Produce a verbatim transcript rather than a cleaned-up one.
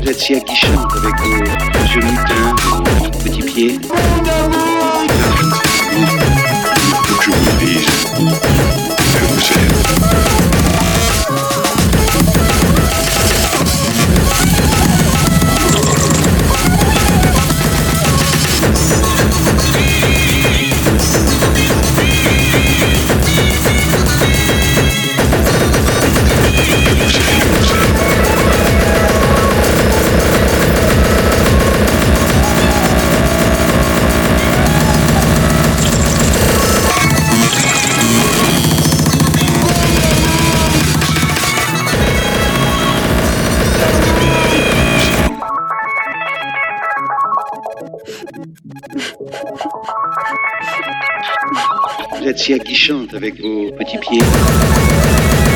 êtes si aguichante avec vos yeux mutins, vos petits pieds. Faut que je vous dise que vous êtes. Vous êtes si aguichante avec vos petits pieds.